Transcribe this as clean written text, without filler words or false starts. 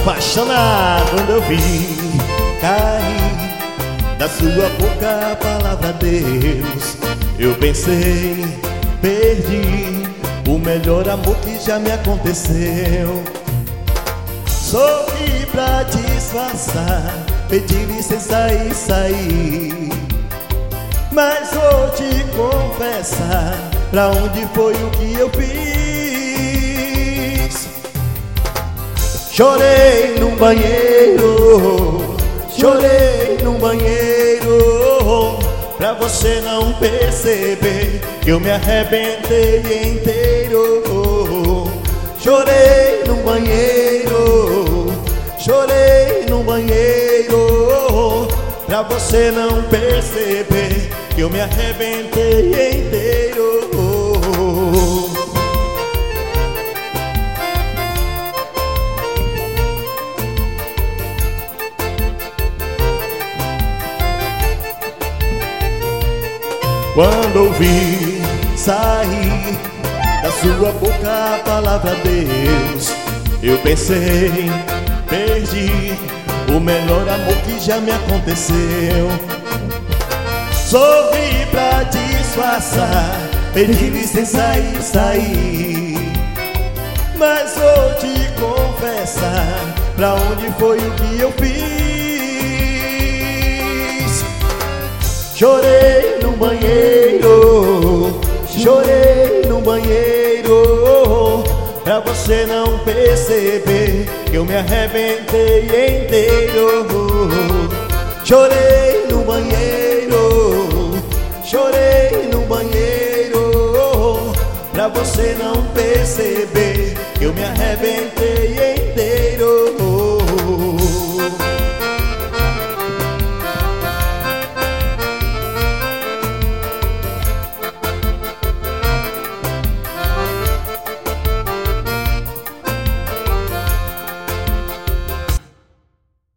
apaixonado quando eu vi cair da sua boca a palavra Deus. Eu pensei, perdi o melhor amor que já me aconteceu. Sorri pra disfarçar, pedi licença e saí, mas vou te confessar pra onde foi o que eu fiz. Chorei num banheiro, chorei num banheiro, pra você não perceber que eu me arrebentei inteiro. Chorei num banheiro, chorei num banheiro, pra você não perceber que eu me arrebentei inteiro. Quando ouvi sair da sua boca a palavra Deus, eu pensei, perdi o melhor amor que já me aconteceu. Sorri pra disfarçar, pedi licença e saí, mas vou te confessar pra onde foi o que eu fiz. Chorei no banheiro, chorei no banheiro, pra você não perceber que eu me arrebentei inteiro. Chorei no banheiro, chorei no banheiro, pra você não perceber que eu me arrebentei